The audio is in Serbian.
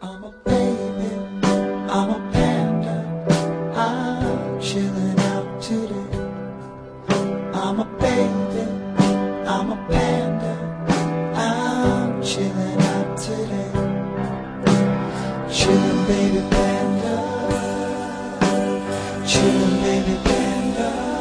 I'm a baby, I'm a panda, I'm chilling out today. I'm a baby, I'm a panda, I'm chilling out today. Chillin' baby panda, chillin' baby panda.